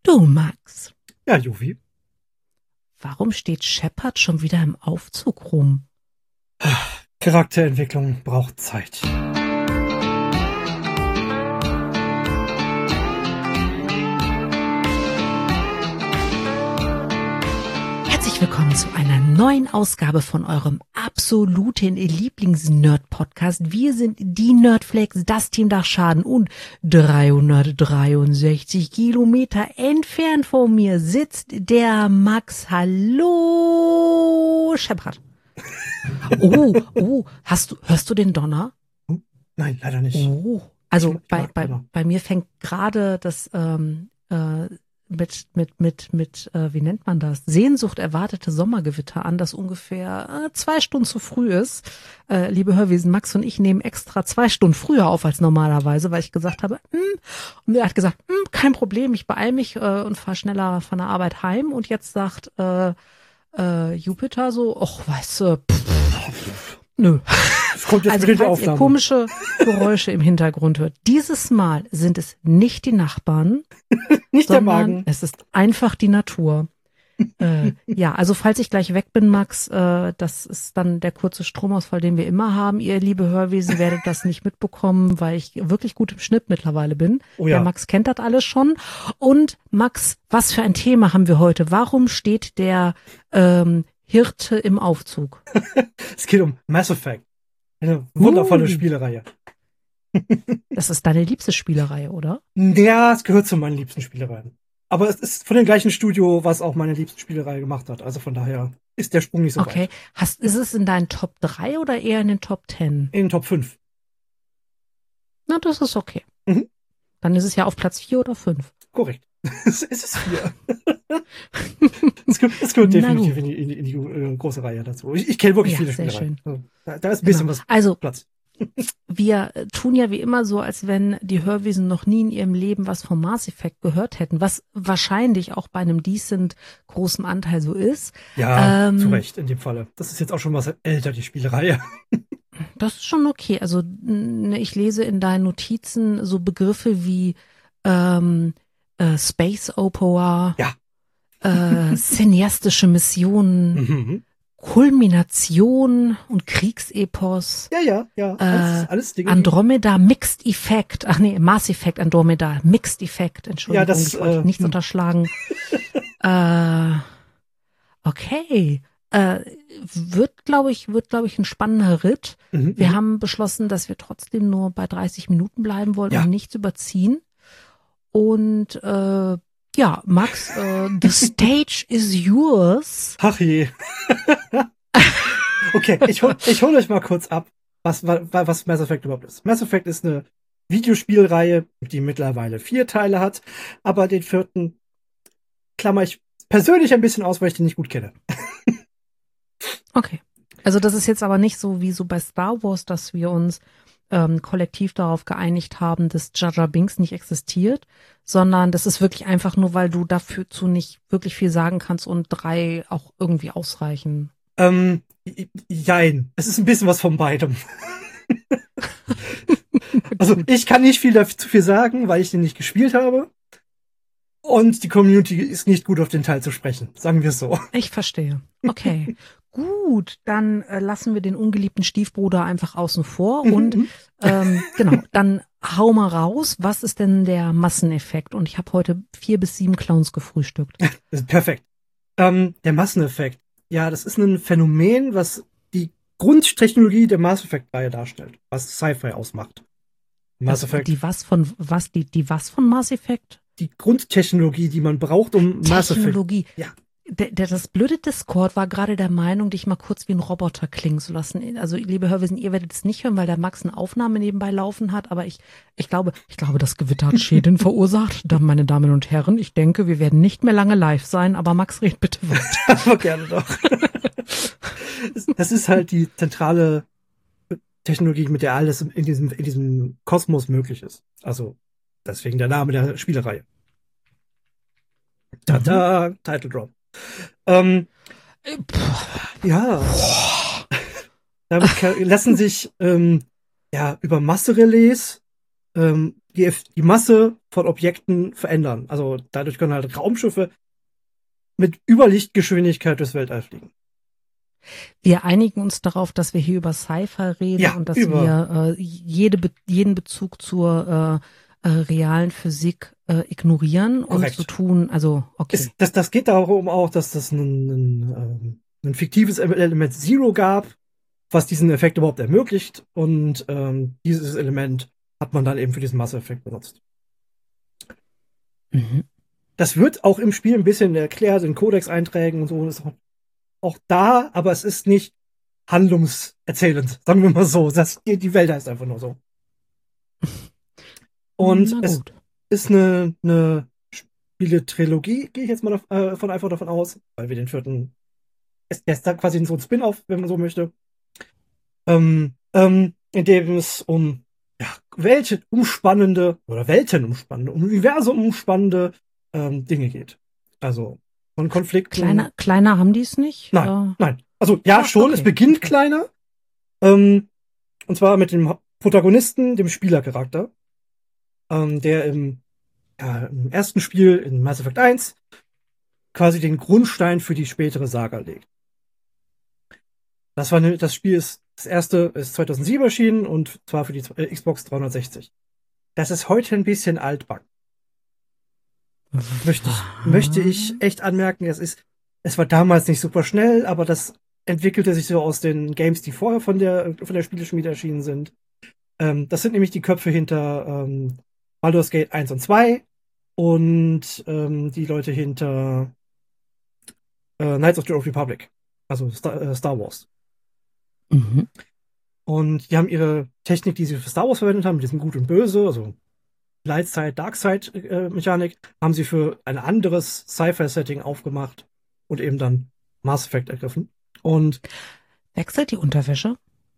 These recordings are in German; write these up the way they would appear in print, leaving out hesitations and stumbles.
Du, Max, Ja, Juvi. warum steht Shepard schon wieder im Aufzug rum? Charakterentwicklung braucht Zeit. Herzlich willkommen zu einer neuen Ausgabe von eurem absoluten Lieblings-Nerd-Podcast. Wir sind die Nerdflakes, das Team Dachschaden, und 363 Kilometer entfernt von mir sitzt der Max. Hallo, Shepard. Hörst du den Donner? Nein, leider nicht. Oh, also Ich mag Donner. bei mir fängt gerade das wie nennt man das? Sehnsucht erwartete Sommergewitter an, das ungefähr 2 Stunden zu früh ist. Liebe Hörwesen, Max und ich nehmen extra 2 Stunden früher auf als normalerweise, weil ich gesagt habe, und er hat gesagt, kein Problem, ich beeile mich und fahre schneller von der Arbeit heim. Und jetzt sagt Jupiter so, ach, weißt du, nö. Es kommt jetzt Also mit der falls ihr Aufnahme. komische Geräusche im Hintergrund hört, dieses Mal sind es nicht die Nachbarn, Nicht der sondern Magen. es ist einfach die Natur. Ja, also falls ich gleich weg bin, Max, das ist dann der kurze Stromausfall, den wir immer haben. Ihr, liebe Hörwesen, werdet das nicht mitbekommen, weil ich wirklich gut im Schnitt mittlerweile bin. Oh ja. Der Max kennt das alles schon. Und Max, was für ein Thema haben wir heute? Warum steht der Hirte im Aufzug? Es geht um Mass Effect. Eine wundervolle Spielereihe. Das ist deine liebste Spielerei, oder? Ja, es gehört zu meinen liebsten Spielereien. Aber es ist von dem gleichen Studio, was auch meine liebste Spielerei gemacht hat. Also von daher ist der Sprung nicht so Okay. weit. Ist es in deinen Top 3 oder eher in den Top 10? In den Top 5. Na, das ist okay. Mhm. Dann ist es ja auf Platz 4 oder 5. Korrekt. Es ist 4. Es gehört Na definitiv gut. in die große Reihe dazu. Ich kenne wirklich Ja, viele sehr Spielereien. Also, da ist ein bisschen was Also, Platz. wir tun ja wie immer so, als wenn die Hörwesen noch nie in ihrem Leben was vom Mass Effect gehört hätten, was wahrscheinlich auch bei einem decent großen Anteil so ist. Ja, zu Recht in dem Falle. Das ist jetzt auch schon was älter, die Spielerei. Das ist schon okay. Also ich lese in deinen Notizen so Begriffe wie Space Opera, Ja. cineastische Missionen, Mhm. Kulmination und Kriegsepos, Ja. Alles Dinge. Andromeda Mixed Effect, Mass Effect Andromeda Mixed Effect, Entschuldigung, Ja, das, ich wollte nichts unterschlagen. Okay, wird, glaube ich, ein spannender Ritt. Wir haben beschlossen, dass wir trotzdem nur bei 30 Minuten bleiben wollen Ja. und nichts überziehen. Und ja, Max, the stage is yours. Ach je. Okay, ich hol euch mal kurz ab, was Mass Effect überhaupt ist. Mass Effect ist eine Videospielreihe, die mittlerweile 4 Teile hat, aber den 4. klammer ich persönlich ein bisschen aus, weil ich den nicht gut kenne. Okay. Also das ist jetzt aber nicht so wie so bei Star Wars, dass wir uns kollektiv darauf geeinigt haben, dass Jar Jar Binks nicht existiert, sondern das ist wirklich einfach nur, weil du dafür zu nicht wirklich viel sagen kannst und 3 auch irgendwie ausreichen. Jein. Es ist ein bisschen was von beidem. Also ich kann nicht zu viel sagen, weil ich den nicht gespielt habe. Und die Community ist nicht gut auf den Teil zu sprechen. Sagen wir es so. Ich verstehe. Okay. Gut, dann lassen wir den ungeliebten Stiefbruder einfach außen vor und genau, dann hau mal raus. Was ist denn der Masseneffekt? Und ich habe heute 4 bis 7 Clowns gefrühstückt. Das ist perfekt. Der Masseneffekt. Ja, das ist ein Phänomen, was die Grundtechnologie der Mass Effect-Reihe darstellt, was Sci-Fi ausmacht. Mass Effect. Die was von Mass Effect? Die Grundtechnologie, die man braucht, um Mass Effect. Technologie. Ja. Das blöde Discord war gerade der Meinung, dich mal kurz wie ein Roboter klingen zu lassen. Also, liebe Hörwesen, ihr werdet es nicht hören, weil der Max eine Aufnahme nebenbei laufen hat, aber ich glaube, das Gewitter hat Schäden verursacht. Dann, meine Damen und Herren, ich denke, wir werden nicht mehr lange live sein, aber Max, red bitte weiter. Aber gerne doch. Das ist halt die zentrale Technologie, mit der alles in diesem Kosmos möglich ist. Also, deswegen der Name der Spielereihe. Tada, Title Drop. Ja. Damit lassen sich über Masserelais, die die Masse von Objekten verändern. Also dadurch können halt Raumschiffe mit Überlichtgeschwindigkeit durchs Weltall fliegen. Wir einigen uns darauf, dass wir hier über Sci-Fi reden und dass wir jeden Bezug zur realen Physik ignorieren. Korrekt. Und so tun, also okay. Das geht darum auch, dass das ein fiktives Element Zero gab, was diesen Effekt überhaupt ermöglicht. Und dieses Element hat man dann eben für diesen Masseeffekt benutzt. Mhm. Das wird auch im Spiel ein bisschen erklärt, in Codex-Einträgen und so. Ist auch da, aber es ist nicht handlungserzählend, sagen wir mal so. Die Welt heißt einfach nur so. Und es ist eine Spiele-Trilogie, gehe ich jetzt mal davon aus, weil wir den vierten, der ist da quasi so ein Spin-off, wenn man so möchte, in dem es um weltenumspannende, universumumspannende Dinge geht. Also von Konflikten. Kleiner haben die es nicht? Nein. Also ja, schon, okay. Es beginnt kleiner. Und zwar mit dem Protagonisten, dem Spielercharakter, der im ersten Spiel in Mass Effect 1 quasi den Grundstein für die spätere Saga legt. Das Spiel ist das erste ist 2007 erschienen und zwar für die Xbox 360. Das ist heute ein bisschen altbacken. Möchte ich echt anmerken, es war damals nicht super schnell, aber das entwickelte sich so aus den Games, die vorher von der Spieleschmiede erschienen sind. Das sind nämlich die Köpfe hinter Baldur's Gate 1 und 2 und die Leute hinter Knights of the Old Republic, also Star Wars. Mhm. Und die haben ihre Technik, die sie für Star Wars verwendet haben, mit diesem Gut und Böse, also Lightside, Darkside Mechanik, haben sie für ein anderes Sci-Fi-Setting aufgemacht und eben dann Mass Effect ergriffen. Und wechselt die Unterwäsche?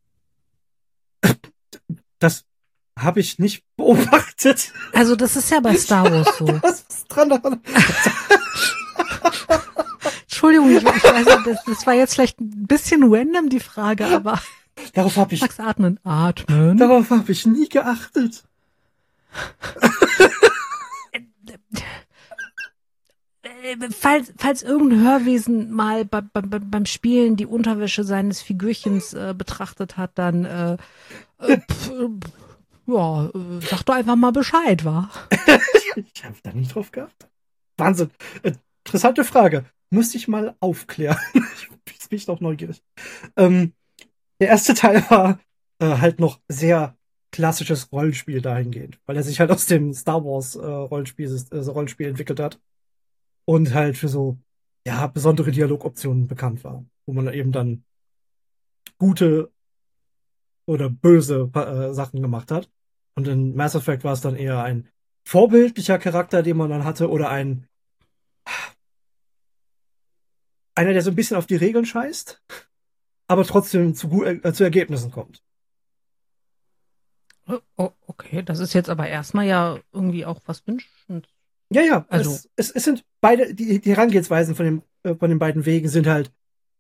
Das habe ich nicht beobachtet. Also das ist ja bei Star Wars so. Was ist dran? Entschuldigung, ich weiß, das war jetzt vielleicht ein bisschen random, die Frage, aber darauf habe ich atmen. Darauf habe ich nie geachtet. Falls irgendein Hörwesen mal beim Spielen die Unterwäsche seines Figürchens betrachtet hat, dann sag doch einfach mal Bescheid, wa? Ich habe da nicht drauf geachtet. Wahnsinn. Interessante Frage. Müsste ich mal aufklären. Jetzt bin ich doch neugierig. Der erste Teil war halt noch sehr klassisches Rollenspiel dahingehend, weil er sich halt aus dem Star Wars Rollenspiel entwickelt hat und halt für so besondere Dialogoptionen bekannt war, wo man eben dann gute oder böse Sachen gemacht hat. Und in Mass Effect war es dann eher ein vorbildlicher Charakter, den man dann hatte, oder einer, der so ein bisschen auf die Regeln scheißt, aber trotzdem zu Ergebnissen kommt. Oh, okay, das ist jetzt aber erstmal ja irgendwie auch was wünschend. Ja, also es sind beide, die Herangehensweisen von den beiden Wegen sind halt,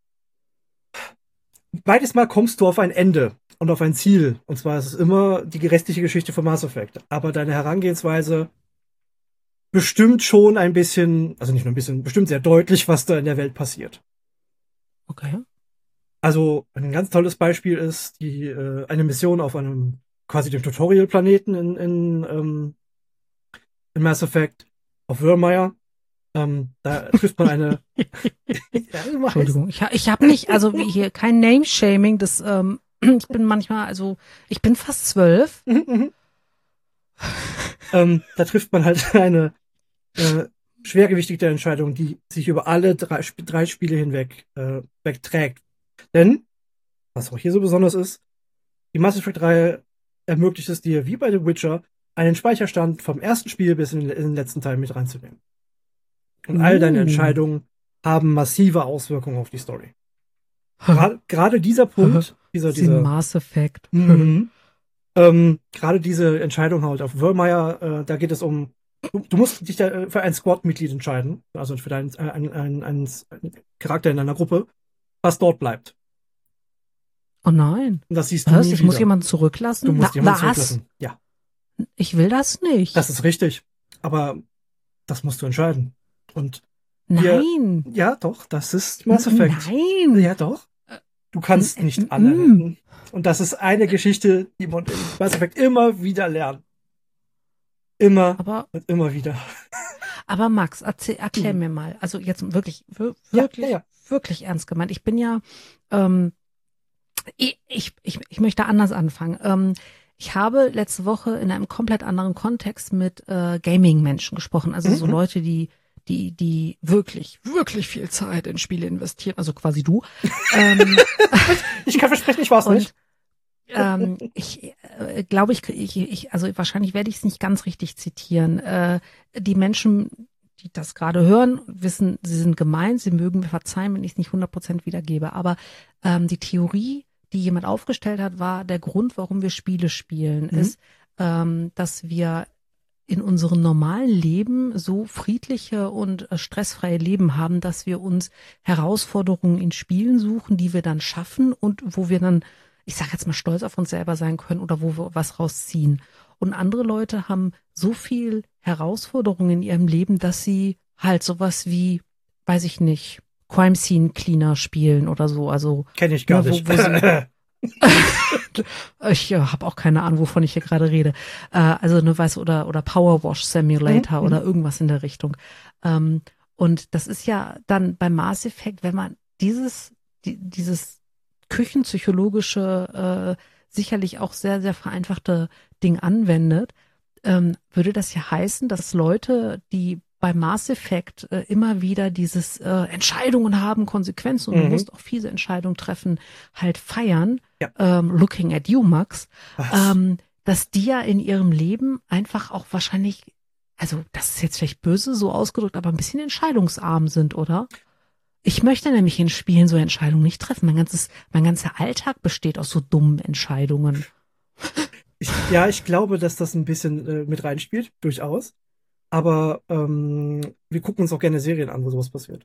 beides Mal kommst du auf ein Ende und auf ein Ziel. Und zwar ist es immer die restliche Geschichte von Mass Effect. Aber deine Herangehensweise bestimmt schon ein bisschen, also nicht nur ein bisschen, bestimmt sehr deutlich, was da in der Welt passiert. Okay. Also ein ganz tolles Beispiel ist eine Mission auf einem quasi dem Tutorial-Planeten in Mass Effect auf Virmire. Da trifft man eine. Entschuldigung, ich habe nicht, also hier kein Name-Shaming, das ich bin manchmal, also ich bin fast 12. Da trifft man halt eine schwergewichtige Entscheidung, die sich über alle drei Spiele hinweg wegträgt. Denn, was auch hier so besonders ist, die Mass Effect-Reihe ermöglicht es dir, wie bei The Witcher, einen Speicherstand vom ersten Spiel bis in den letzten Teil mit reinzunehmen. Und all deine Entscheidungen haben massive Auswirkungen auf die Story. Gerade dieser Punkt, dieser Mass Effect. Gerade diese Entscheidung halt auf Virmire, da geht es um, du musst dich da für ein Squad-Mitglied entscheiden, also für einen Charakter in deiner Gruppe, was dort bleibt. Oh nein. Und das siehst du was? nie Ich wieder. muss jemanden zurücklassen? Du musst jemanden zurücklassen, ja. Ich will das nicht. Das ist richtig. Aber das musst du entscheiden. Und Nein. ja, doch, das ist Mass Effect. Nein. Ja, doch. Du kannst nicht alle retten. Und das ist eine Geschichte, die man in Mass Effect immer wieder lernt. Immer und immer wieder. Aber Max, erklär mir mal, also jetzt wirklich ernst gemeint. Ich bin ja, ich möchte anders anfangen. Ich habe letzte Woche in einem komplett anderen Kontext mit Gaming-Menschen gesprochen, also so Leute, die wirklich, wirklich viel Zeit in Spiele investieren, also quasi du. Ich kann versprechen, ich war's nicht. Ich glaube, also wahrscheinlich werde ich es nicht ganz richtig zitieren. Die Menschen, die das gerade hören, wissen, sie sind gemeint, sie mögen mir verzeihen, wenn ich es nicht 100% wiedergebe. Aber die Theorie, die jemand aufgestellt hat, war der Grund, warum wir Spiele spielen, ist, dass wir in unserem normalen Leben so friedliche und stressfreie Leben haben, dass wir uns Herausforderungen in Spielen suchen, die wir dann schaffen und wo wir dann, ich sage jetzt mal, stolz auf uns selber sein können oder wo wir was rausziehen. Und andere Leute haben so viel Herausforderungen in ihrem Leben, dass sie halt sowas wie, weiß ich nicht, Crime Scene Cleaner spielen oder so. Also kenne ich gar nicht. Ich habe auch keine Ahnung, wovon ich hier gerade rede. Also eine oder Power Wash Simulator oder irgendwas in der Richtung. Und das ist ja dann beim Mass Effect, wenn man dieses küchenpsychologische, sicherlich auch sehr, sehr vereinfachte Ding anwendet, würde das ja heißen, dass Leute, die bei Mass Effect immer wieder dieses Entscheidungen haben, Konsequenzen und du musst auch fiese Entscheidungen treffen, halt feiern, looking at you, Max, dass die ja in ihrem Leben einfach auch wahrscheinlich, also das ist jetzt vielleicht böse so ausgedrückt, aber ein bisschen entscheidungsarm sind, oder? Ich möchte nämlich in Spielen so Entscheidungen nicht treffen. Mein ganzer Alltag besteht aus so dummen Entscheidungen. Ich glaube, dass das ein bisschen mit reinspielt, durchaus. Aber wir gucken uns auch gerne Serien an, wo sowas passiert.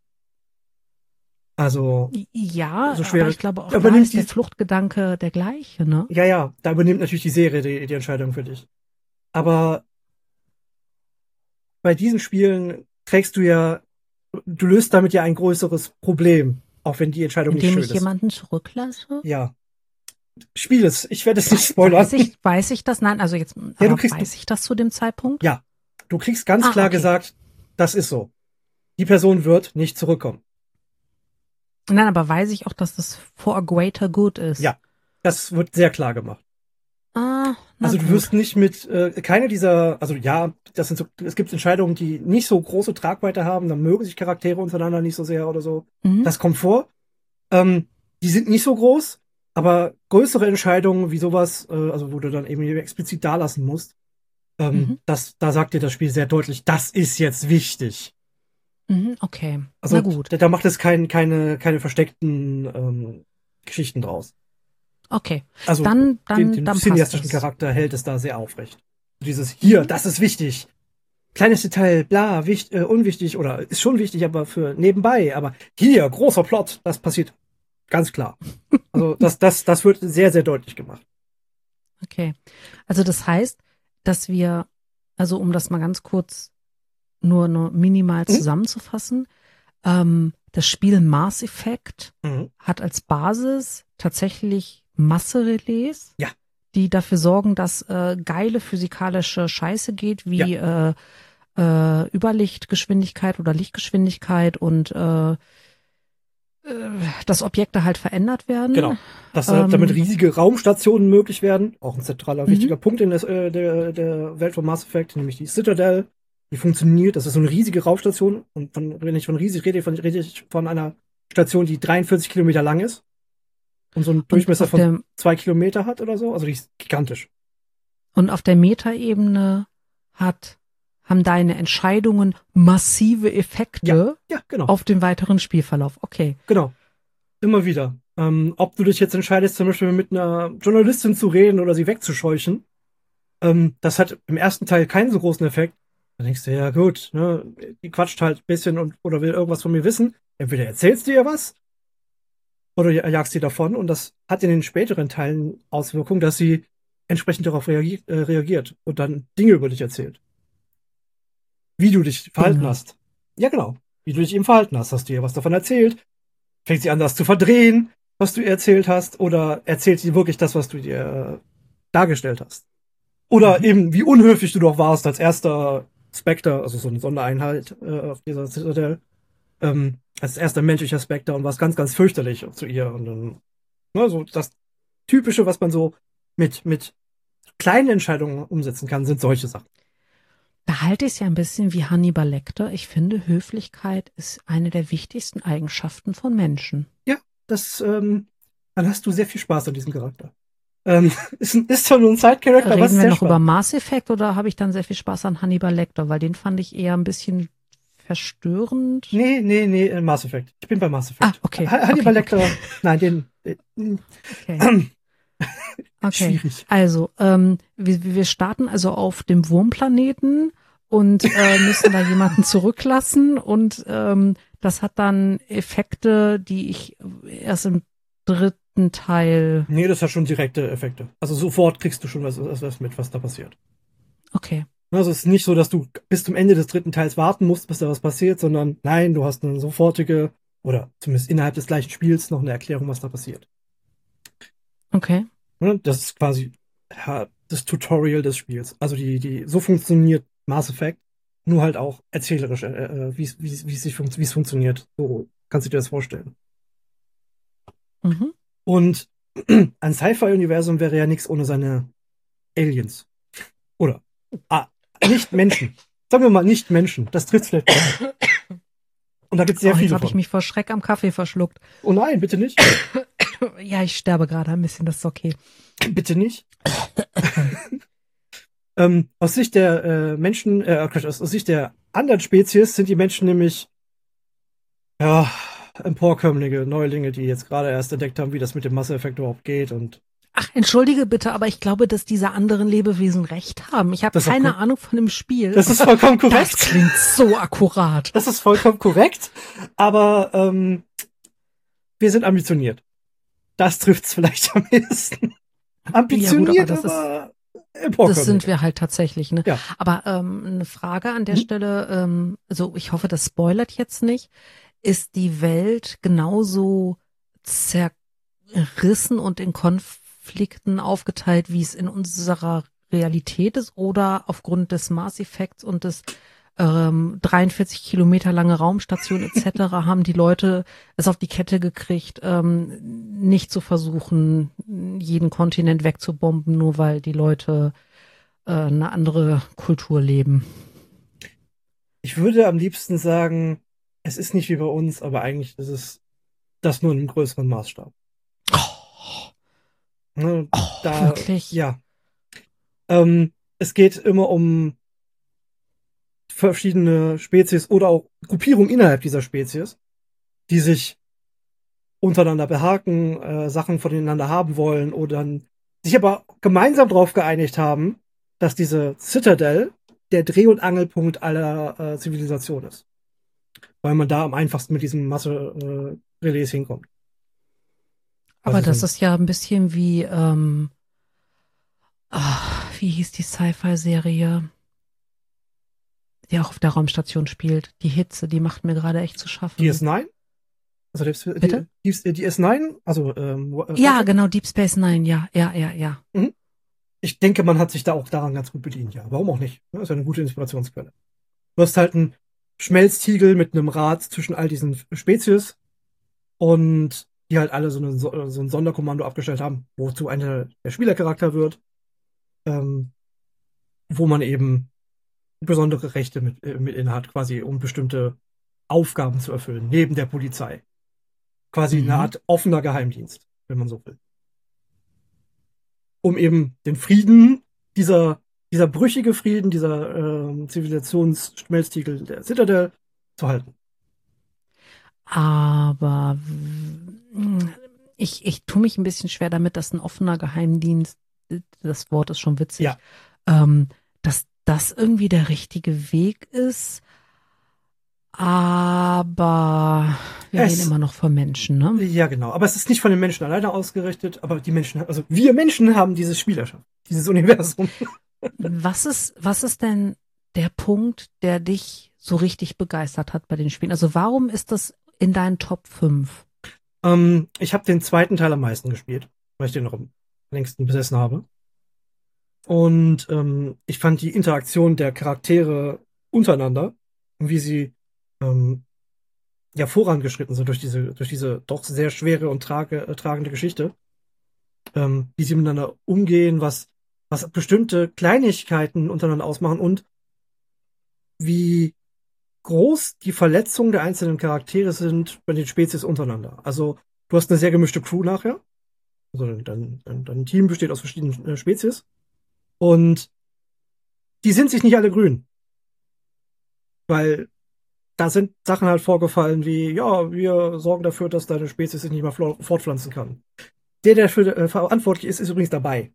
Also ja, so schwer, aber ich glaube auch, da ist der Fluchtgedanke der gleiche, ne? Ja, da übernimmt natürlich die Serie die Entscheidung für dich. Aber bei diesen Spielen du löst damit ja ein größeres Problem, auch wenn die Entscheidung nicht schön ist. Indem ich jemanden zurücklasse? Ja. Spiel es. Ich werde es nicht spoilern. Weiß ich das? Nein, also jetzt weiß ich das zu dem Zeitpunkt? Ja. Du kriegst ganz klar gesagt, das ist so. Die Person wird nicht zurückkommen. Nein, aber weiß ich auch, dass das for a greater good ist? Ja. Das wird sehr klar gemacht. Also du wirst nicht mit keine dieser, also ja, es gibt Entscheidungen, die nicht so große Tragweite haben, dann mögen sich Charaktere untereinander nicht so sehr oder so. Das kommt vor. Die sind nicht so groß, aber größere Entscheidungen wie sowas, also wo du dann eben explizit da lassen musst, da sagt dir das Spiel sehr deutlich, das ist jetzt wichtig. Okay. Also na gut. Da macht es keine versteckten Geschichten draus. Okay. Also dann den cineastischen Charakter hält es da sehr aufrecht. Dieses hier, das ist wichtig. Kleines Detail, bla, unwichtig oder ist schon wichtig, aber für nebenbei. Aber hier, großer Plot, das passiert ganz klar. Also das wird sehr, sehr deutlich gemacht. Okay. Also das heißt, dass wir, also um das mal ganz kurz nur minimal zusammenzufassen, das Spiel Mass Effect hat als Basis tatsächlich Masserelais, die dafür sorgen, dass geile physikalische Scheiße geht, wie Überlichtgeschwindigkeit oder Lichtgeschwindigkeit und dass Objekte halt verändert werden. Genau. Dass damit riesige Raumstationen möglich werden. Auch ein zentraler, wichtiger Punkt in der Welt von Mass Effect, nämlich die Citadel. Die funktioniert. Das ist so eine riesige Raumstation. Und wenn ich von riesig rede, rede ich von einer Station, die 43 Kilometer lang ist. Und so einen Durchmesser von 2 Kilometer hat oder so. Also die ist gigantisch. Und auf der Metaebene haben deine Entscheidungen massive Effekte genau. auf den weiteren Spielverlauf. Okay. Genau. Immer wieder. Ob du dich jetzt entscheidest, zum Beispiel mit einer Journalistin zu reden oder sie wegzuscheuchen, das hat im ersten Teil keinen so großen Effekt. Dann denkst du, ja gut, ne, die quatscht halt ein bisschen oder will irgendwas von mir wissen. Entweder erzählst du ihr was oder jagst sie davon. Und das hat in den späteren Teilen Auswirkungen, dass sie entsprechend darauf reagiert und dann Dinge über dich erzählt. Wie du dich verhalten hast. Ja, genau. Wie du dich eben verhalten hast. Hast du ihr was davon erzählt? Fängt sie an, das zu verdrehen, was du ihr erzählt hast? Oder erzählt sie wirklich das, was du dir dargestellt hast? Oder eben, wie unhöflich du doch warst als erster Spectre, also so eine Sondereinheit auf dieser Citadel, als erster menschlicher Spectre und warst ganz, ganz fürchterlich zu ihr. Und dann, ne, so das Typische, was man so mit kleinen Entscheidungen umsetzen kann, sind solche Sachen. Da halte ich es ja ein bisschen wie Hannibal Lecter. Ich finde, Höflichkeit ist eine der wichtigsten Eigenschaften von Menschen. Ja, dann hast du sehr viel Spaß an diesem Charakter. Ist zwar nur ein Side-Character, aber Reden wir noch spannend. über Mass Effect oder habe ich dann sehr viel Spaß an Hannibal Lecter? Weil den fand ich eher ein bisschen verstörend. Nee, Mass Effect. Ich bin bei Mass Effect. Okay. Hannibal Lecter, nein, Okay. Schwierig. Also, wir starten also auf dem Wurmplaneten und müssen da jemanden zurücklassen und das hat dann Effekte, die ich erst im dritten Teil. Nee, das hat schon direkte Effekte. Also sofort kriegst du schon was mit, was da passiert. Okay. Also es ist nicht so, dass du bis zum Ende des dritten Teils warten musst, bis da was passiert, sondern nein, du hast eine sofortige oder zumindest innerhalb des gleichen Spiels noch eine Erklärung, was da passiert. Okay. Das ist quasi das Tutorial des Spiels. Also so funktioniert Mass Effect, nur halt auch erzählerisch, wie es funktioniert. So kannst du dir das vorstellen. Mhm. Und ein Sci-Fi-Universum wäre ja nichts ohne seine Aliens. Oder nicht Menschen. Sagen wir mal nicht Menschen. Das trifft vielleicht besser. Und da gibt es sehr viele Jetzt habe ich mich vor Schreck am Kaffee verschluckt. Oh nein, bitte nicht. Ja, ich sterbe gerade ein bisschen, das ist okay. Bitte nicht. Aus Sicht der Menschen, aus Sicht der anderen Spezies sind die Menschen nämlich ja emporkömmlinge Neulinge, die jetzt gerade erst entdeckt haben, wie das mit dem Masseeffekt überhaupt geht und Ach, entschuldige bitte, aber ich glaube, dass diese anderen Lebewesen recht haben. Ich habe keine Ahnung von dem Spiel. Das ist vollkommen korrekt. Das klingt so akkurat. Das ist vollkommen korrekt, aber wir sind ambitioniert. Das trifft's vielleicht am ehesten. Ambitioniert, ja, gut, aber das sind wir halt tatsächlich, ne? Ja. Aber eine Frage an der Stelle, also ich hoffe, das spoilert jetzt nicht. Ist die Welt genauso zerrissen und in Konflikten aufgeteilt, wie es in unserer Realität ist, oder aufgrund des Maß-Effekts und des 43 Kilometer lange Raumstation etc. haben die Leute es auf die Kette gekriegt, nicht zu versuchen, jeden Kontinent wegzubomben, nur weil die Leute eine andere Kultur leben. Ich würde am liebsten sagen, es ist nicht wie bei uns, aber eigentlich ist es das nur in einem größeren Maßstab. Ne, wirklich? Ja. Es geht immer um verschiedene Spezies oder auch Gruppierungen innerhalb dieser Spezies, die sich untereinander behaken, Sachen voneinander haben wollen oder sich aber gemeinsam darauf geeinigt haben, dass diese Citadel der Dreh- und Angelpunkt aller Zivilisation ist. Weil man da am einfachsten mit diesen Masse-Relais hinkommt. Aber das ist ja ein bisschen wie, wie hieß die Sci-Fi-Serie, die auch auf der Raumstation spielt. Die Hitze, die macht mir gerade echt zu schaffen. DS9? Also Bitte? Die S9? Also, ja, genau, Deep Space Nine, ja. Mhm. Ich denke, man hat sich da auch daran ganz gut bedient, ja. Warum auch nicht? Das ist ja eine gute Inspirationsquelle. Du hast halt einen Schmelztiegel mit einem Rad zwischen all diesen Spezies und die halt alle so ein Sonderkommando abgestellt haben, wozu einer der Spielercharakter wird, wo man eben besondere Rechte mit inne hat, quasi um bestimmte Aufgaben zu erfüllen, neben der Polizei. Quasi eine Art offener Geheimdienst, wenn man so will. Um eben den Frieden, dieser brüchige Frieden, dieser Zivilisationsschmelztiegel der Citadel zu halten. Aber ich tue mich ein bisschen schwer damit, dass ein offener Geheimdienst, das Wort ist schon witzig, dass das irgendwie der richtige Weg ist. Aber Wir reden immer noch von Menschen, ne? Ja, genau. Aber es ist nicht von den Menschen alleine ausgerichtet, aber die Menschen, also wir Menschen haben dieses Spiel erschaffen, dieses Universum. Was ist denn der Punkt, der dich so richtig begeistert hat bei den Spielen? Also warum ist das in deinen Top 5? Ich habe den zweiten Teil am meisten gespielt, weil ich den noch am längsten besessen habe. Und ich fand die Interaktion der Charaktere untereinander und wie sie ja vorangeschritten sind durch diese doch sehr schwere und tragende Geschichte, wie sie miteinander umgehen, was bestimmte Kleinigkeiten untereinander ausmachen und wie groß die Verletzungen der einzelnen Charaktere sind bei den Spezies untereinander. Also du hast eine sehr gemischte Crew nachher. Also dein Team besteht aus verschiedenen Spezies. Und die sind sich nicht alle grün. Weil da sind Sachen halt vorgefallen wie, ja, wir sorgen dafür, dass deine Spezies sich nicht mehr fortpflanzen kann. Der dafür verantwortlich ist übrigens dabei.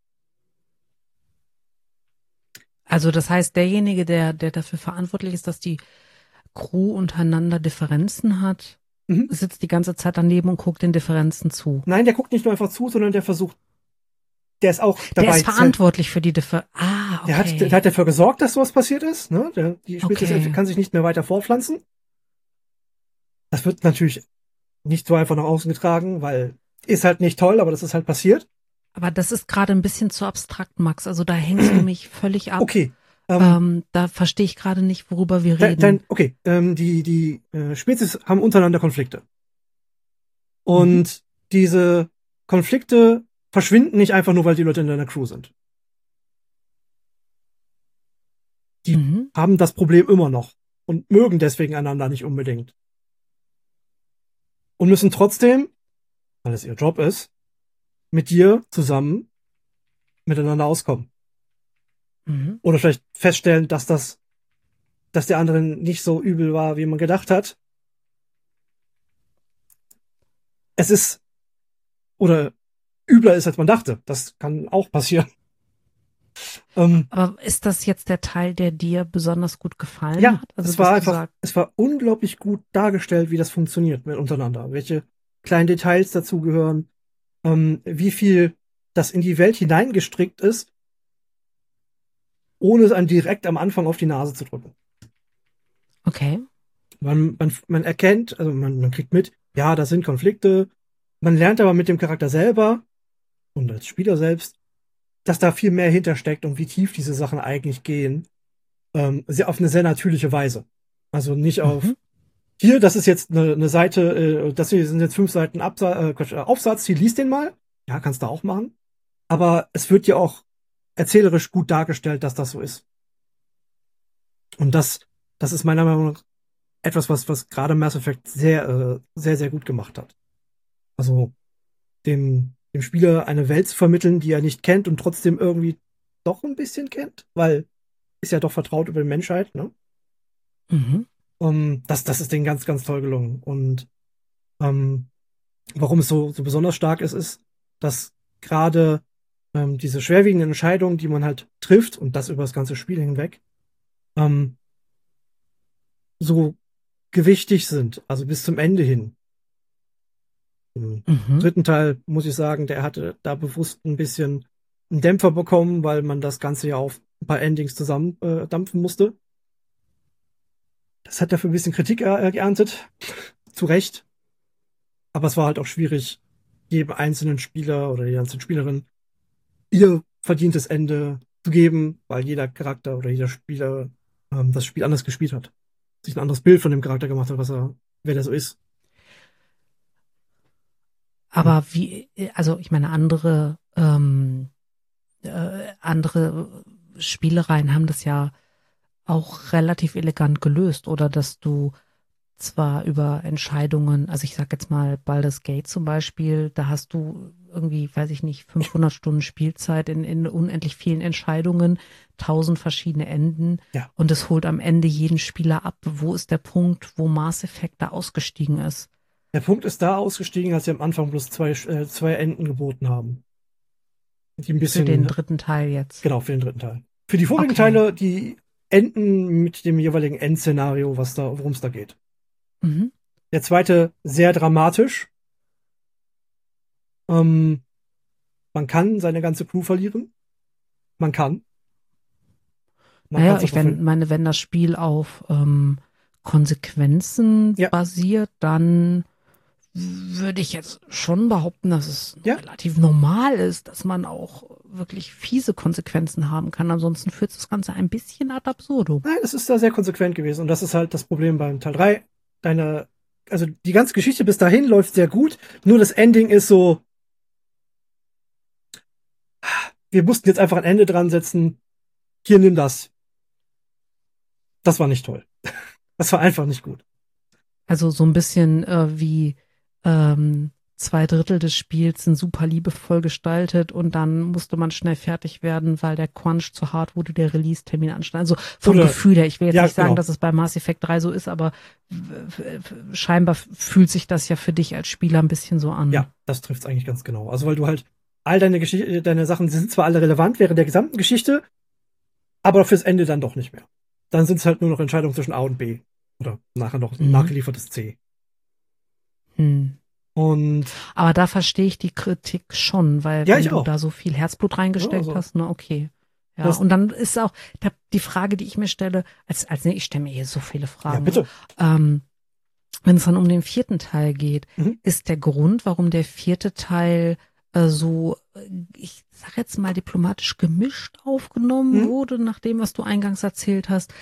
Also das heißt, derjenige, der dafür verantwortlich ist, dass die Crew untereinander Differenzen hat, sitzt die ganze Zeit daneben und guckt den Differenzen zu. Nein, der guckt nicht nur einfach zu, sondern der versucht, der ist auch dabei. Der ist verantwortlich für die Differenzen. Ah, okay. Der hat dafür gesorgt, dass sowas passiert ist. Ne? Die Spezies kann sich nicht mehr weiter fortpflanzen. Das wird natürlich nicht so einfach nach außen getragen, weil ist halt nicht toll, aber das ist halt passiert. Aber das ist gerade ein bisschen zu abstrakt, Max. Also da hängst du mich völlig ab. Okay. Da verstehe ich gerade nicht, worüber wir reden. Die Spezies haben untereinander Konflikte. Und diese Konflikte verschwinden nicht einfach nur, weil die Leute in deiner Crew sind. Die haben das Problem immer noch und mögen deswegen einander nicht unbedingt. Und müssen trotzdem, weil es ihr Job ist, mit dir zusammen miteinander auskommen. Oder vielleicht feststellen, dass der andere nicht so übel war, wie man gedacht hat. Es ist, oder übler ist, als man dachte. Das kann auch passieren. Aber ist das jetzt der Teil, der dir besonders gut gefallen hat? Also es war unglaublich gut dargestellt, wie das funktioniert untereinander. Welche kleinen Details dazugehören, wie viel das in die Welt hineingestrickt ist, ohne es einem direkt am Anfang auf die Nase zu drücken. Okay. Man erkennt, also man kriegt mit, ja, da sind Konflikte. Man lernt aber mit dem Charakter selber und als Spieler selbst, dass da viel mehr hintersteckt und wie tief diese Sachen eigentlich gehen. Auf eine sehr natürliche Weise. Also nicht auf, hier, das ist jetzt eine Seite, das hier sind jetzt 5 Seiten Aufsatz, hier liest den mal. Ja, kannst du auch machen. Aber es wird ja auch erzählerisch gut dargestellt, dass das so ist. Und das ist meiner Meinung nach etwas, was gerade Mass Effect sehr, sehr gut gemacht hat. Also dem Spieler eine Welt zu vermitteln, die er nicht kennt und trotzdem irgendwie doch ein bisschen kennt, weil ist ja doch vertraut über die Menschheit, ne? Das ist denen ganz, ganz toll gelungen. Und warum es so besonders stark ist, dass gerade diese schwerwiegenden Entscheidungen, die man halt trifft, und das über das ganze Spiel hinweg, so gewichtig sind, also bis zum Ende hin. Im dritten Teil, muss ich sagen, der hatte da bewusst ein bisschen einen Dämpfer bekommen, weil man das Ganze ja auf ein paar Endings zusammen dampfen musste. Das hat dafür ein bisschen Kritik geerntet. Zu Recht. Aber es war halt auch schwierig, jedem einzelnen Spieler oder jeder einzelnen Spielerin ihr verdientes Ende zu geben, weil jeder Charakter oder jeder Spieler das Spiel anders gespielt hat. Sich ein anderes Bild von dem Charakter gemacht hat, wer der so ist. Aber also ich meine, andere Spielereien haben das ja auch relativ elegant gelöst, oder dass du zwar über Entscheidungen, also ich sag jetzt mal Baldur's Gate zum Beispiel, da hast du irgendwie, weiß ich nicht, 500 Stunden Spielzeit in unendlich vielen Entscheidungen, 1000 verschiedene Enden, und es holt am Ende jeden Spieler ab. Wo ist der Punkt, wo Mass Effect da ausgestiegen ist? Der Punkt ist da ausgestiegen, als sie am Anfang bloß zwei Enden geboten haben. Die ein bisschen, für den dritten Teil jetzt. Genau, für den dritten Teil. Für die vorigen Teile, die enden mit dem jeweiligen Endszenario, worum es da geht. Der zweite sehr dramatisch. Man kann seine ganze Crew verlieren. Man kann. Naja, wenn das Spiel auf Konsequenzen basiert, dann würde ich jetzt schon behaupten, dass es relativ normal ist, dass man auch wirklich fiese Konsequenzen haben kann. Ansonsten führt das Ganze ein bisschen ad absurdum. Nein, es ist da sehr konsequent gewesen. Und das ist halt das Problem beim Teil 3. Also die ganze Geschichte bis dahin läuft sehr gut. Nur das Ending ist so, wir mussten jetzt einfach ein Ende dran setzen. Hier, nimm das. Das war nicht toll. Das war einfach nicht gut. Also so ein bisschen wie 2/3 des Spiels sind super liebevoll gestaltet und dann musste man schnell fertig werden, weil der Crunch zu hart wurde, der Release-Termin anstand. Also vom Gefühl her, ich will jetzt nicht sagen, dass es bei Mass Effect 3 so ist, aber scheinbar fühlt sich das ja für dich als Spieler ein bisschen so an. Ja, das trifft es eigentlich ganz genau. Also weil du halt all deine Sachen sind zwar alle relevant während der gesamten Geschichte, aber fürs Ende dann doch nicht mehr. Dann sind es halt nur noch Entscheidungen zwischen A und B. Oder nachher noch nachgeliefertes C. Und aber da verstehe ich die Kritik schon, weil wenn du da so viel Herzblut reingesteckt hast, ne, okay. Ja, und dann ist auch die Frage, die ich mir stelle, ich stelle mir hier so viele Fragen. Ja, bitte. Wenn es dann um den 4. Teil geht, ist der Grund, warum der 4. Teil so, ich sag jetzt mal diplomatisch gemischt aufgenommen wurde, nach dem, was du eingangs erzählt hast,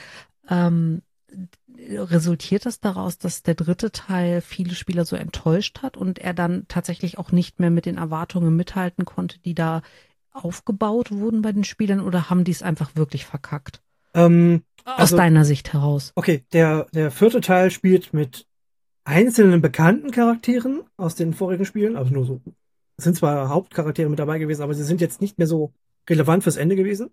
resultiert das daraus, dass der 3. Teil viele Spieler so enttäuscht hat und er dann tatsächlich auch nicht mehr mit den Erwartungen mithalten konnte, die da aufgebaut wurden bei den Spielern, oder haben die es einfach wirklich verkackt? Aus deiner Sicht heraus. Okay, der 4. Teil spielt mit einzelnen bekannten Charakteren aus den vorigen Spielen, also nur so, es sind zwar Hauptcharaktere mit dabei gewesen, aber sie sind jetzt nicht mehr so relevant fürs Ende gewesen.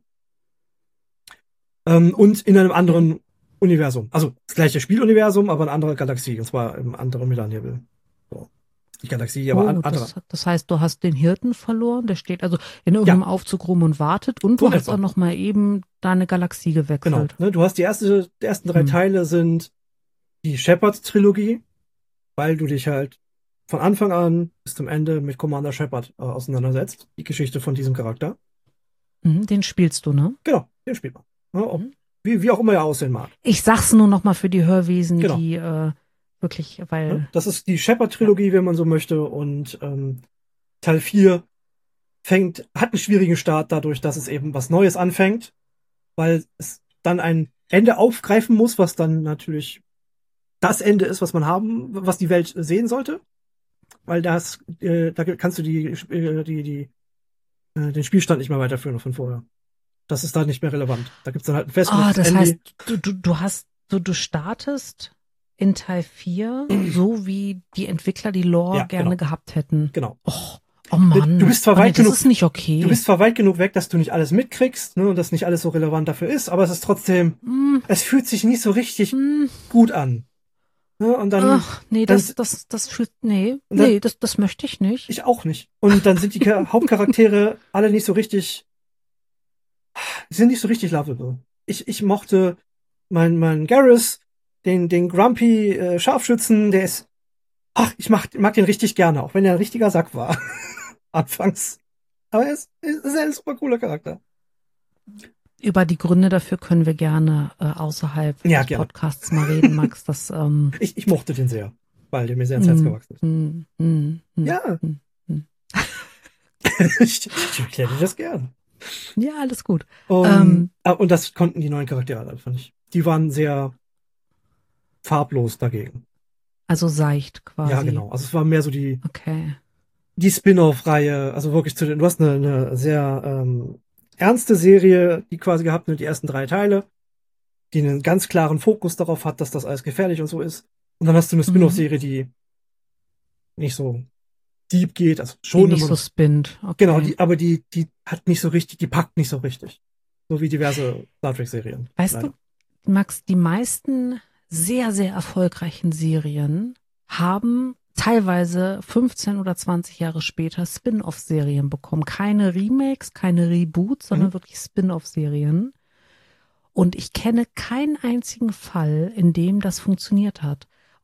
Und in einem anderen Universum. Also das gleiche Spieluniversum, aber eine andere Galaxie. Und zwar im anderen Millanebel. So. Die Galaxie, aber andere. Das heißt, du hast den Hirten verloren, der steht also in irgendeinem Aufzug rum und wartet, und du hast auch noch mal eben deine Galaxie gewechselt. Genau. Ne, du hast die ersten 3 Teile sind die Shepard-Trilogie, weil du dich halt von Anfang an bis zum Ende mit Commander Shepard auseinandersetzt. Die Geschichte von diesem Charakter. Den spielst du, ne? Genau, den spielt man. Ne, wie auch immer er aussehen mag. Ich sag's nur noch mal für die Hörwesen, die wirklich, weil... Das ist die Shepard-Trilogie, wenn man so möchte, und Teil 4 hat einen schwierigen Start dadurch, dass es eben was Neues anfängt, weil es dann ein Ende aufgreifen muss, was dann natürlich das Ende ist, was die Welt sehen sollte, weil da kannst du den Spielstand nicht mehr weiterführen von vorher. Das ist da nicht mehr relevant. Da gibt's dann halt ein festgelegtes das Ende. heißt, du startest in Teil 4 so, wie die Entwickler die Lore gerne gehabt hätten. Genau. Oh Mann. Du bist zwar weit genug, das ist nicht okay. Du bist zwar weit genug weg, dass du nicht alles mitkriegst, ne, und das nicht alles so relevant dafür ist, aber es ist trotzdem, es fühlt sich nicht so richtig gut an. Ne, und dann, das möchte ich nicht. Ich auch nicht. Und dann sind die Hauptcharaktere alle nicht so richtig lovable. Ich mochte meinen Garrus, den Grumpy Scharfschützen, der ist, ich mag den richtig gerne, auch wenn er ein richtiger Sack war. Anfangs. Aber er ist ein super cooler Charakter. Über die Gründe dafür können wir gerne außerhalb des Podcasts mal reden, Max. Ich mochte den sehr, weil der mir sehr ins Herz gewachsen ist. Ja. Ich erkläre dir das gerne. Ja, alles gut. Und das konnten die neuen Charaktere, fand ich. Die waren sehr farblos dagegen. Also seicht quasi. Ja, genau. Also es war mehr so die Spin-off-Reihe. Also wirklich du hast eine sehr ernste Serie, die quasi gehabt hat, die ersten 3 Teile, die einen ganz klaren Fokus darauf hat, dass das alles gefährlich und so ist. Und dann hast du eine Spin-off-Serie, die nicht so deep geht, also schon die nicht so spinnt. Okay. Genau, die hat nicht so richtig, die packt nicht so richtig. So wie diverse Star Trek-Serien. Weißt du, Max, die meisten sehr, sehr erfolgreichen Serien haben teilweise 15 oder 20 Jahre später Spin-off-Serien bekommen. Keine Remakes, keine Reboots, sondern wirklich Spin-off-Serien. Und ich kenne keinen einzigen Fall, in dem das funktioniert hat.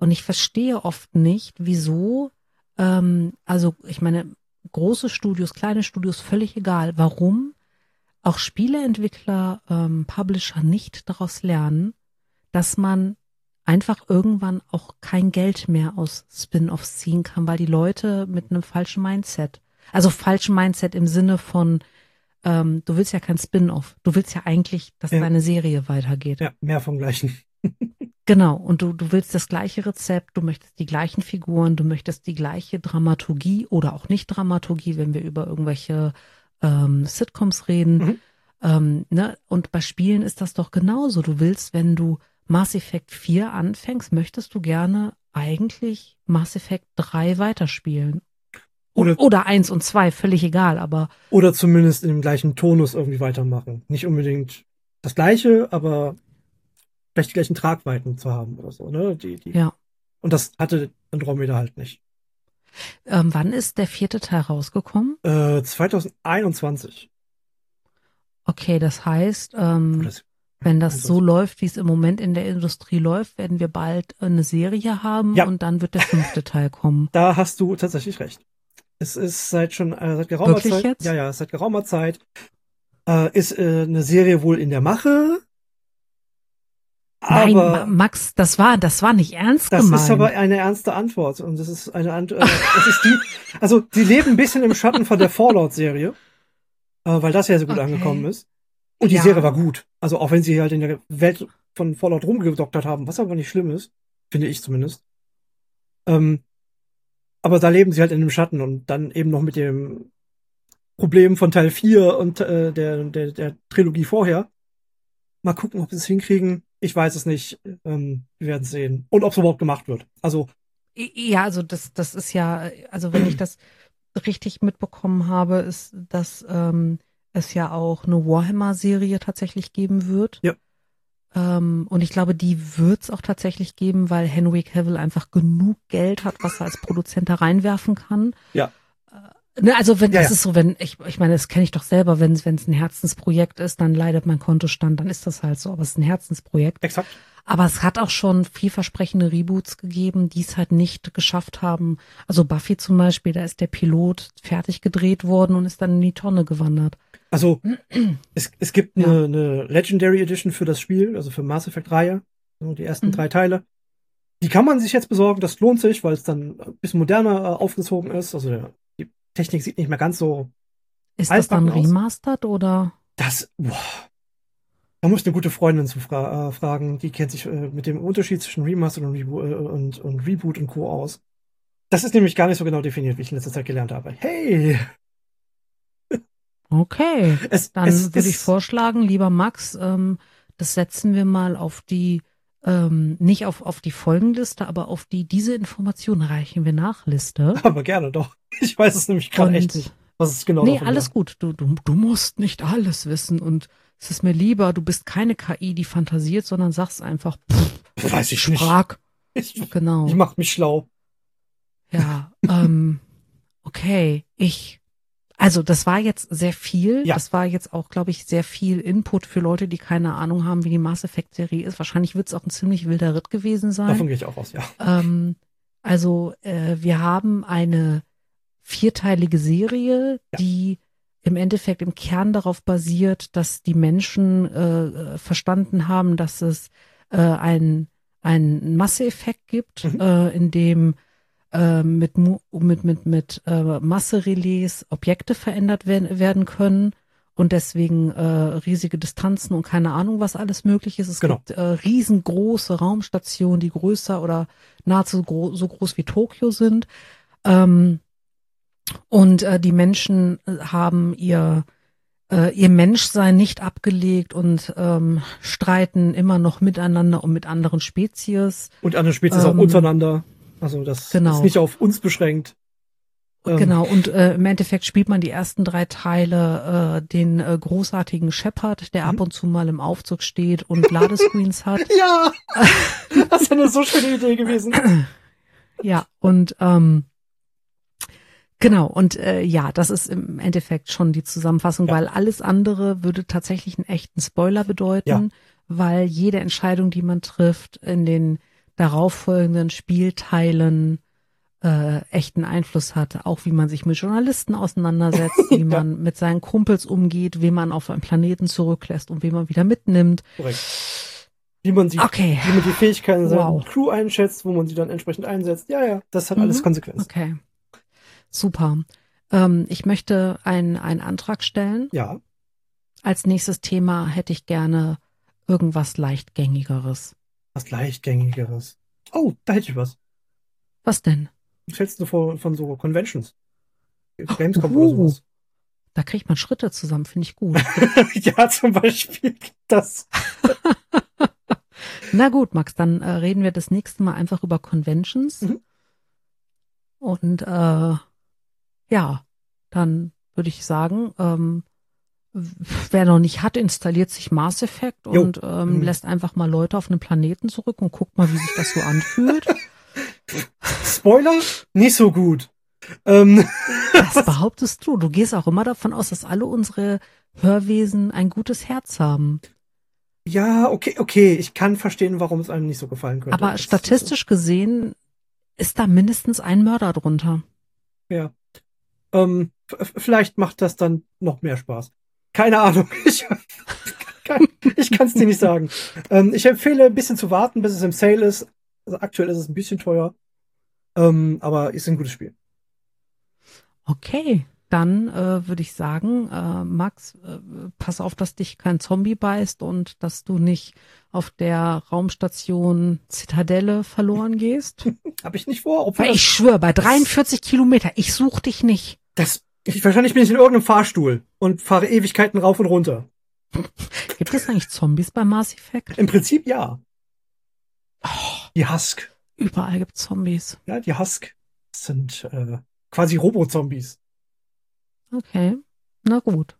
Und ich verstehe oft nicht, wieso, also ich meine, große Studios, kleine Studios, völlig egal, warum auch Spieleentwickler, Publisher nicht daraus lernen, dass man einfach irgendwann auch kein Geld mehr aus Spin-offs ziehen kann, weil die Leute mit einem falschen Mindset, also falschen Mindset im Sinne von, du willst ja kein Spin-off, du willst ja eigentlich, dass deine Serie weitergeht. Ja, mehr vom Gleichen. Genau, und du willst das gleiche Rezept, du möchtest die gleichen Figuren, du möchtest die gleiche Dramaturgie oder auch nicht Dramaturgie, wenn wir über irgendwelche Sitcoms reden. Ne? Und bei Spielen ist das doch genauso. Du willst, wenn du Mass Effect 4 anfängst, möchtest du gerne eigentlich Mass Effect 3 weiterspielen. Oder 1 und 2, völlig egal, aber. Oder zumindest in dem gleichen Tonus irgendwie weitermachen. Nicht unbedingt das Gleiche, aber vielleicht die gleichen Tragweiten zu haben oder so, ne? Ja. Und das hatte Andromeda halt nicht. Wann ist der 4. Teil rausgekommen? 2021. Okay, das heißt, wenn das so läuft, wie es im Moment in der Industrie läuft, werden wir bald eine Serie haben und dann wird der 5. Teil kommen. Da hast du tatsächlich recht. Es ist seit geraumer Wirklich Zeit. jetzt? Ja, seit geraumer Zeit ist eine Serie wohl in der Mache. Nein, Aber Max, das war nicht ernst gemeint. Das ist aber eine ernste Antwort. Und das ist eine Antwort, das ist also, die leben ein bisschen im Schatten von der Fallout-Serie, weil das ja so gut angekommen ist. Und die Serie war gut. Also, auch wenn sie halt in der Welt von Fallout rumgedoktert haben, was aber nicht schlimm ist, finde ich zumindest. Aber da leben sie halt in dem Schatten und dann eben noch mit dem Problem von Teil 4 und der Trilogie vorher. Mal gucken, ob sie es hinkriegen. Ich weiß es nicht. Wir werden es sehen. Und ob es überhaupt gemacht wird. Also. Ja, also das ist ja, also wenn ich das richtig mitbekommen habe, ist, dass es ja auch eine Warhammer-Serie tatsächlich geben wird. Ja. Und ich glaube, die wird es auch tatsächlich geben, weil Henry Cavill einfach genug Geld hat, was er als Produzent da reinwerfen kann. Ja. Ne, also wenn das ist so, wenn ich meine, das kenne ich doch selber, wenn es ein Herzensprojekt ist, dann leidet mein Kontostand, dann ist das halt so, aber es ist ein Herzensprojekt. Exakt. Aber es hat auch schon vielversprechende Reboots gegeben, die es halt nicht geschafft haben. Also Buffy zum Beispiel, da ist der Pilot fertig gedreht worden und ist dann in die Tonne gewandert. Also es gibt eine Legendary Edition für das Spiel, also für Mass Effect Reihe, die ersten 3 Teile. Die kann man sich jetzt besorgen, das lohnt sich, weil es dann ein bisschen moderner aufgezogen ist. Also die Technik sieht nicht mehr ganz so. Ist das dann remastered oder? Da muss ich eine gute Freundin zu fragen, die kennt sich mit dem Unterschied zwischen Remastered und Reboot und Co. aus. Das ist nämlich gar nicht so genau definiert, wie ich in letzter Zeit gelernt habe. Hey! Okay, dann würde ich vorschlagen, lieber Max, das setzen wir mal auf die, nicht auf die Folgenliste, aber auf die, diese Information reichen wir nach Liste. Aber gerne doch. Ich weiß es nämlich gerade echt nicht, was es genau ist. Nee, alles gut. Du musst nicht alles wissen und es ist mir lieber, du bist keine KI, die fantasiert, sondern sagst einfach, weiß ich Sprach. Nicht. Genau. Ich mach mich schlau. Ja, okay, also das war jetzt sehr viel. Ja. Das war jetzt auch, glaube ich, sehr viel Input für Leute, die keine Ahnung haben, wie die Mass Effect Serie ist. Wahrscheinlich wird es auch ein ziemlich wilder Ritt gewesen sein. Davon gehe ich auch aus, ja. Wir haben eine 4-teilige Serie, die im Endeffekt im Kern darauf basiert, dass die Menschen verstanden haben, dass es einen Masseeffekt gibt, in dem mit Masserelais Objekte verändert werden können und deswegen riesige Distanzen und keine Ahnung, was alles möglich ist. Es gibt riesengroße Raumstationen, die größer oder nahezu so groß wie Tokio sind. Und die Menschen haben ihr Menschsein nicht abgelegt und streiten immer noch miteinander und mit anderen Spezies. Und andere Spezies auch untereinander. Also das ist nicht auf uns beschränkt. Genau, und im Endeffekt spielt man die ersten 3 Teile den großartigen Shepard, der ab und zu mal im Aufzug steht und Ladescreens hat. Ja, das ist eine so schöne Idee gewesen. Ja, und genau, und das ist im Endeffekt schon die Zusammenfassung, weil alles andere würde tatsächlich einen echten Spoiler bedeuten, weil jede Entscheidung, die man trifft in den darauffolgenden Spielteilen echten Einfluss hat. Auch wie man sich mit Journalisten auseinandersetzt, wie man mit seinen Kumpels umgeht, wen man auf einem Planeten zurücklässt und wen man wieder mitnimmt. Korrekt. Wie man die Fähigkeiten seiner Crew einschätzt, wo man sie dann entsprechend einsetzt. Ja, das hat alles Konsequenzen. Okay, super. Ich möchte einen Antrag stellen. Ja. Als nächstes Thema hätte ich gerne irgendwas Leichtgängigeres. Was Leichtgängigeres? Oh, da hätte ich was. Was denn? Was hältst du von so Conventions? Gamescom oder sowas? Da kriegt man Schritte zusammen, finde ich gut. Ja, zum Beispiel das. Na gut, Max, dann reden wir das nächste Mal einfach über Conventions. Und ja, dann würde ich sagen, wer noch nicht hat, installiert sich Mass Effect und lässt einfach mal Leute auf einen Planeten zurück und guckt mal, wie sich das so anfühlt. Spoiler? Nicht so gut. Was behauptest du? Du gehst auch immer davon aus, dass alle unsere Hörwesen ein gutes Herz haben. Ja, okay. Ich kann verstehen, warum es einem nicht so gefallen könnte. Aber statistisch gesehen ist da mindestens ein Mörder drunter. Ja. Vielleicht macht das dann noch mehr Spaß. Keine Ahnung. Ich kann es dir nicht sagen. Ich empfehle ein bisschen zu warten, bis es im Sale ist. Also aktuell ist es ein bisschen teuer. Aber ist ein gutes Spiel. Okay, dann würde ich sagen, Max, pass auf, dass dich kein Zombie beißt und dass du nicht auf der Raumstation Zitadelle verloren gehst. Hab ich nicht vor. Weil ich schwöre, bei 43 Kilometer, ich suche dich nicht. Wahrscheinlich bin ich in irgendeinem Fahrstuhl und fahre Ewigkeiten rauf und runter. Gibt es eigentlich Zombies bei Mass Effect? Im Prinzip ja. Oh, die Husk. Überall gibt's Zombies. Ja, die Husk sind quasi Robo-Zombies. Okay, na gut.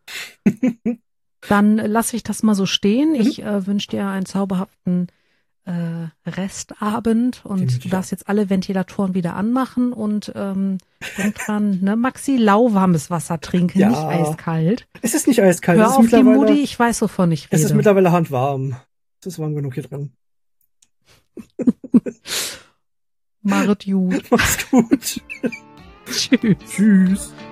Dann lasse ich das mal so stehen. Ich wünsche dir einen zauberhaften Restabend und du darfst jetzt alle Ventilatoren wieder anmachen und denk dran, ne, Maxi, lauwarmes Wasser trinken, nicht eiskalt. Es ist nicht eiskalt. Hör auf die Mutti, ich weiß, wovon ich rede. Es ist mittlerweile handwarm. Es ist warm genug hier drin. Mach's gut. Mach's gut. Tschüss. Tschüss.